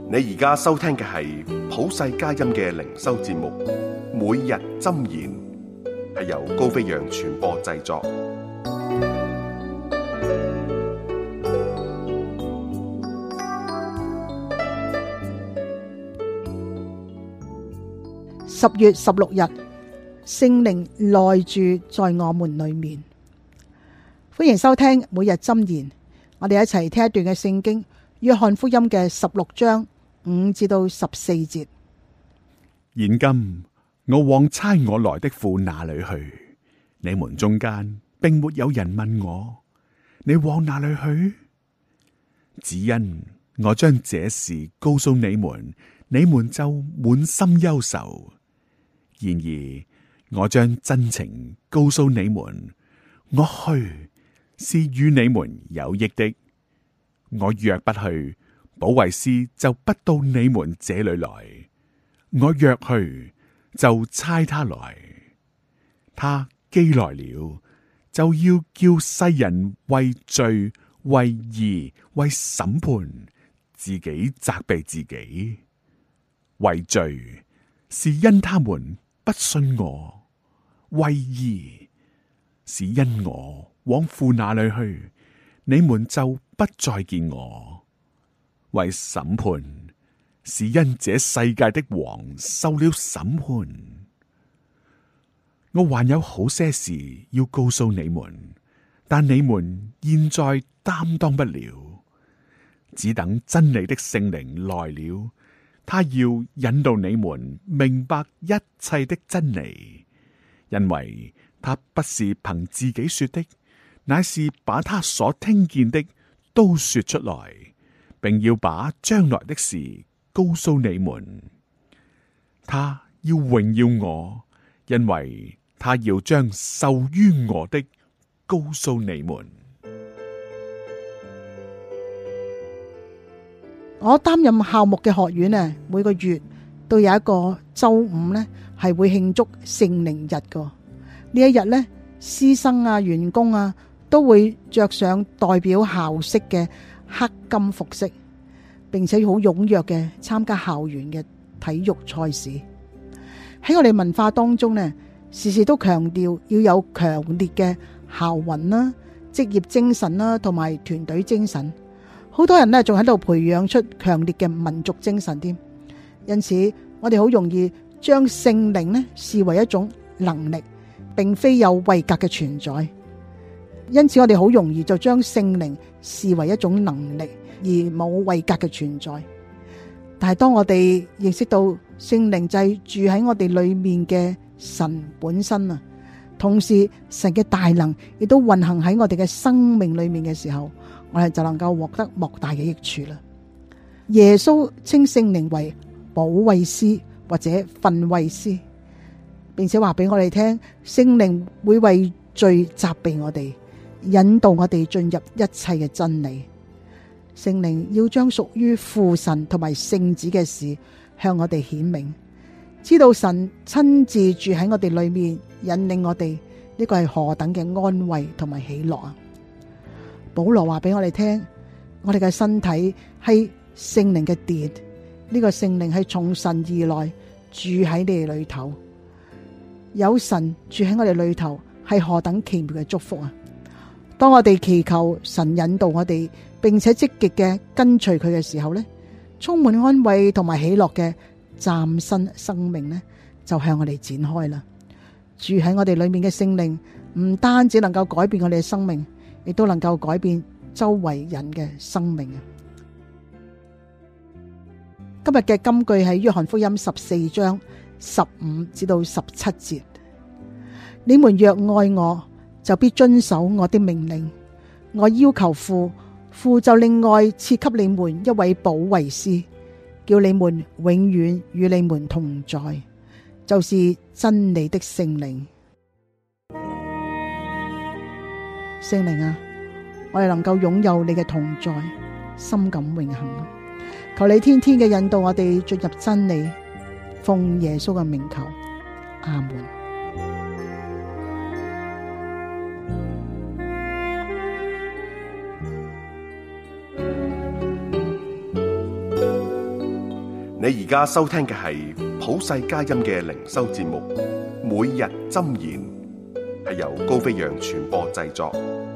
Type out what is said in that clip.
你而家收聽嘅係普世佳音嘅靈修節目，每日箴言，係由高飛揚傳播製作。 10月16日，聖靈內住在我們裏面。歡迎收聽每日箴言，我哋一齊聽一段嘅聖經，約翰福音嘅16章5至到14節。 現今我往差我來的父那裏去，你們中間並沒有人問我，你往哪裏去？只因我將這事告訴你們，你們就滿心憂愁。然而我將真情告訴你們，我去是與你們有益的。我若不去，保惠師就不到你們這裏來；我若去，就差他來。他既來了，就要叫世人為罪、為義、為審判，自己責備自己。為罪，是因他們不信我；為義，是因我往父那裏去，你們就不再見我；為審判，是因這世界的王受了審判。我還有好些事要告訴你們，但你們現在擔當不了。只等真理的聖靈來了，他要引導你們明白一切的真理，因為他不是憑自己說的，乃是把他所聽見的都說出來，並要把將來的事告訴你們。他要榮耀我，因為他要將受於我的告訴你們。 我擔任校牧嘅學院呢，每個月都有一個周五呢係會慶祝聖靈日㗎。呢一日呢，師生啊、員工啊都會着上代表校式嘅黑金服飾，並且好踴躍嘅參加校園嘅體育賽事。喺我哋文化當中呢，時時都強調要有強烈嘅校運啦、職業精神啦，同埋團隊精神。好多人呢仲喺度培養出強烈嘅民族精神添。因此，我哋好容易將聖靈呢視為一種能力，並非有位格嘅存在。因此，我哋好容易就將聖靈視為一種能力，而冇位格嘅存在。但係當我哋認識到聖靈就係住喺我哋裏面嘅神本身啊，同時神嘅大能亦都運行喺我哋嘅生命裏面嘅時候，我哋就能夠獲得莫大嘅益處啦。耶穌稱聖靈為保惠師或者訓慰師，並且話俾我哋聽，聖靈會為罪責備我哋，引導我哋進入一切嘅真理。聖靈要將屬於父神同埋聖子嘅事向我哋顯明，知道神親自住喺我哋裏面，引領我哋，呢個係何等嘅安慰同埋喜樂啊！保羅話俾我哋聽，我哋嘅身體係聖靈嘅殿，呢個聖靈係從神而來，住喺你哋裏頭。有神住喺我哋裏頭，係何等奇妙嘅祝福啊！當我哋祈求神引導我哋，並且積極嘅跟隨佢嘅時候呢，充滿安慰同埋喜樂嘅嶄新生命呢，就向我哋展開啦。住喺我哋裏面嘅聖靈，唔單止能夠改變我哋嘅生命，亦都能夠改變周圍人嘅生命啊！今日嘅金句係約翰福音14章15至到17節。你們若愛我，就必遵守我的命令。我要求父，父就另外賜給你們一位保惠師，叫你們永遠與你們同在，就是真理的聖靈。聖靈啊，我哋能夠擁有你嘅同在，深感榮幸。求你天天嘅引導我哋進入真理，奉耶穌嘅名求，阿門。 你而家收聽嘅係普世佳音嘅靈修節目《每日箴言》，係由高飛揚傳播製作，